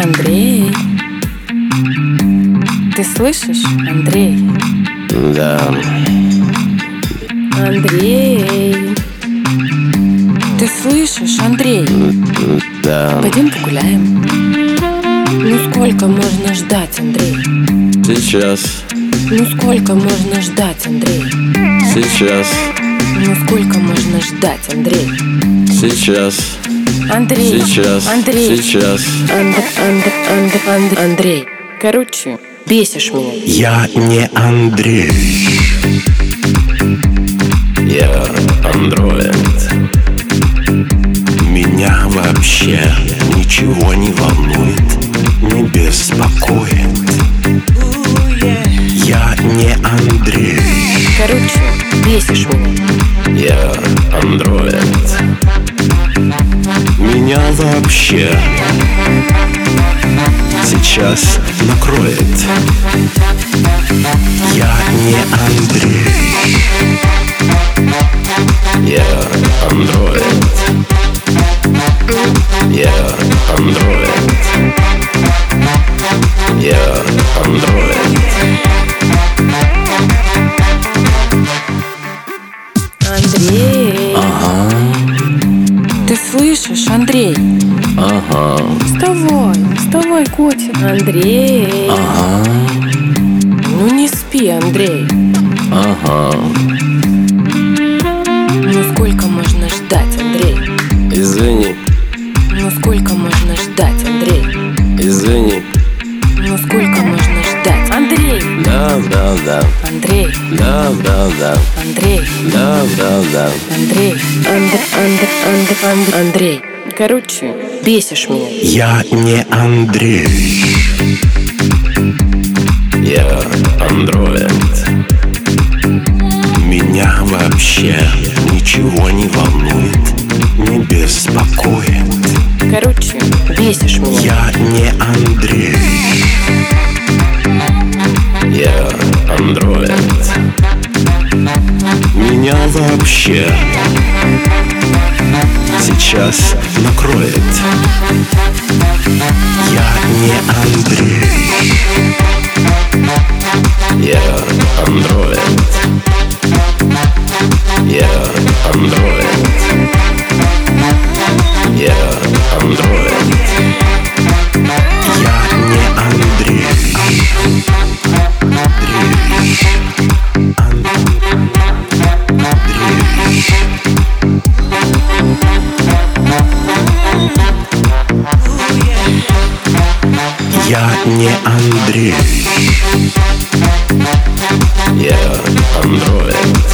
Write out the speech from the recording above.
Андрей, ты слышишь, Андрей? Да. Андрей, ты слышишь, Андрей? Да. Пойдем погуляем. Ну сколько можно ждать, Андрей? Сейчас. Ну сколько можно ждать, Андрей? Сейчас. Ну сколько можно ждать, Андрей? Сейчас. Андрей, Сейчас. Андрей, Сейчас. Андрей, короче, бесишь меня. Я не Андрей. Я андроид. Меня вообще ничего не волнует, не беспокоит. Я не Андрей. Короче, бесишь меня. Я андроид. Меня вообще сейчас накроет. Я не Андрей. Я андроид. Я андроид. Я андроид. Андрей, Ага. ты слышишь, Андрей? Ага. Вставай, котик. Андрей, Ага. ну не спи, Андрей. Ага. Ну сколько можно ждать, Андрей? Извини. Ну сколько можно ждать, Андрей? Извини. Ну сколько можно ждать? Андрей, Да. Андрей, Да. Андрей, Да. Андрей, Андрей. Короче, бесишь меня. Я не Андрей. Я андроид. Меня вообще ничего не волнует, не беспокоит. Короче, бесишь меня. Я не Андрей. Я андроид. Меня вообще сейчас накроет. Я не Андрей. Я андроид. Я андроид. Я андроид. Я не Андрей. Я не Андрей. Я андроид.